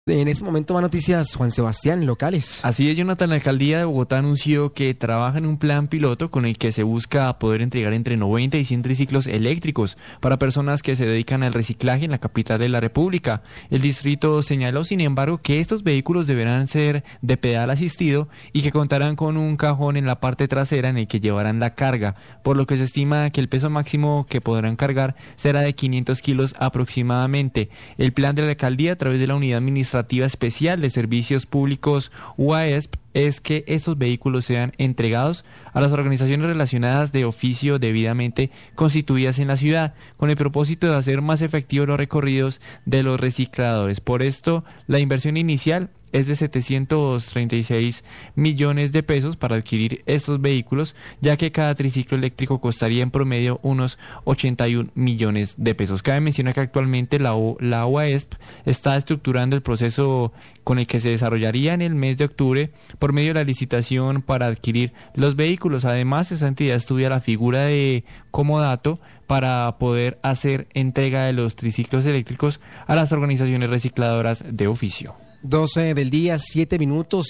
En ese momento más noticias, Juan Sebastián, locales. Así es, Jonathan. La alcaldía de Bogotá anunció que trabaja en un plan piloto con el que se busca poder entregar entre 90 y 100 triciclos eléctricos para personas que se dedican al reciclaje en la capital de la República. El distrito señaló, sin embargo, que estos vehículos deberán ser de pedal asistido y que contarán con un cajón en la parte trasera en el que llevarán la carga, por lo que se estima que el peso máximo que podrán cargar será de 500 kilos aproximadamente. El plan de la alcaldía, a través de la Unidad Administrativa Especial de Servicios Públicos UAESP, es que estos vehículos sean entregados a las organizaciones relacionadas de oficio debidamente constituidas en la ciudad, con el propósito de hacer más efectivos los recorridos de los recicladores. Por esto, la inversión inicial es de 736 millones de pesos para adquirir estos vehículos, ya que cada triciclo eléctrico costaría en promedio unos 81 millones de pesos. Cabe mencionar que actualmente la UAESP está estructurando el proceso con el que se desarrollaría en el mes de octubre por medio de la licitación para adquirir los vehículos. Además, esta entidad estudia la figura de comodato para poder hacer entrega de los triciclos eléctricos a las organizaciones recicladoras de oficio. 12 del día, 7 minutos.